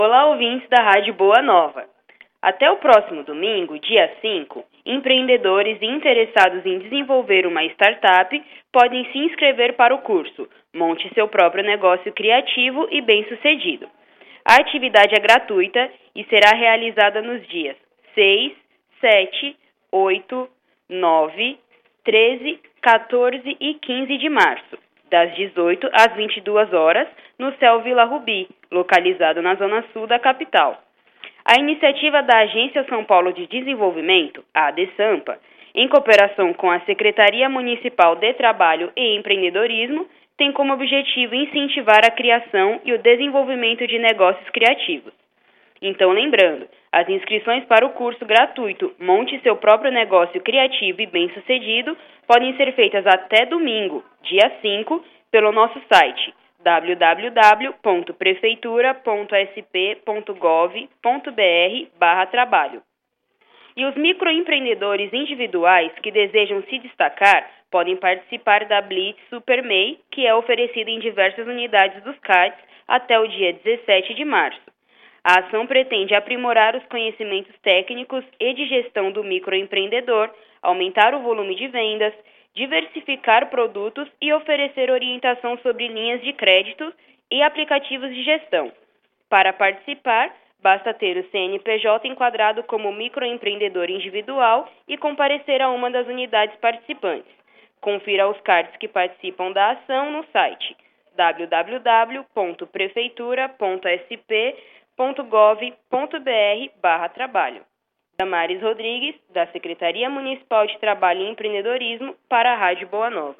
Olá, ouvintes da Rádio Boa Nova. Até o próximo domingo, dia 5, empreendedores interessados em desenvolver uma startup podem se inscrever para o curso Monte Seu Próprio Negócio Criativo e Bem-Sucedido. A atividade é gratuita e será realizada nos dias 6, 7, 8, 9, 13, 14 e 15 de março, das 18 às 22 horas, no CEL Vila Rubi, localizado na zona sul da capital. A iniciativa da Agência São Paulo de Desenvolvimento, a ADESAMPA, em cooperação com a Secretaria Municipal de Trabalho e Empreendedorismo, tem como objetivo incentivar a criação e o desenvolvimento de negócios criativos. Então, lembrando, as inscrições para o curso gratuito Monte Seu Próprio Negócio Criativo e Bem-Sucedido podem ser feitas até domingo, dia 5, pelo nosso site www.prefeitura.sp.gov.br/trabalho. E os microempreendedores individuais que desejam se destacar podem participar da Blitz Super MEI, que é oferecida em diversas unidades dos CADs até o dia 17 de março. A ação pretende aprimorar os conhecimentos técnicos e de gestão do microempreendedor, aumentar o volume de vendas, diversificar produtos e oferecer orientação sobre linhas de crédito e aplicativos de gestão. Para participar, basta ter o CNPJ enquadrado como microempreendedor individual e comparecer a uma das unidades participantes. Confira os CARDs que participam da ação no site www.prefeitura.sp.gov.br/trabalho. Damares Rodrigues, da Secretaria Municipal de Trabalho e Empreendedorismo, para a Rádio Boa Nova.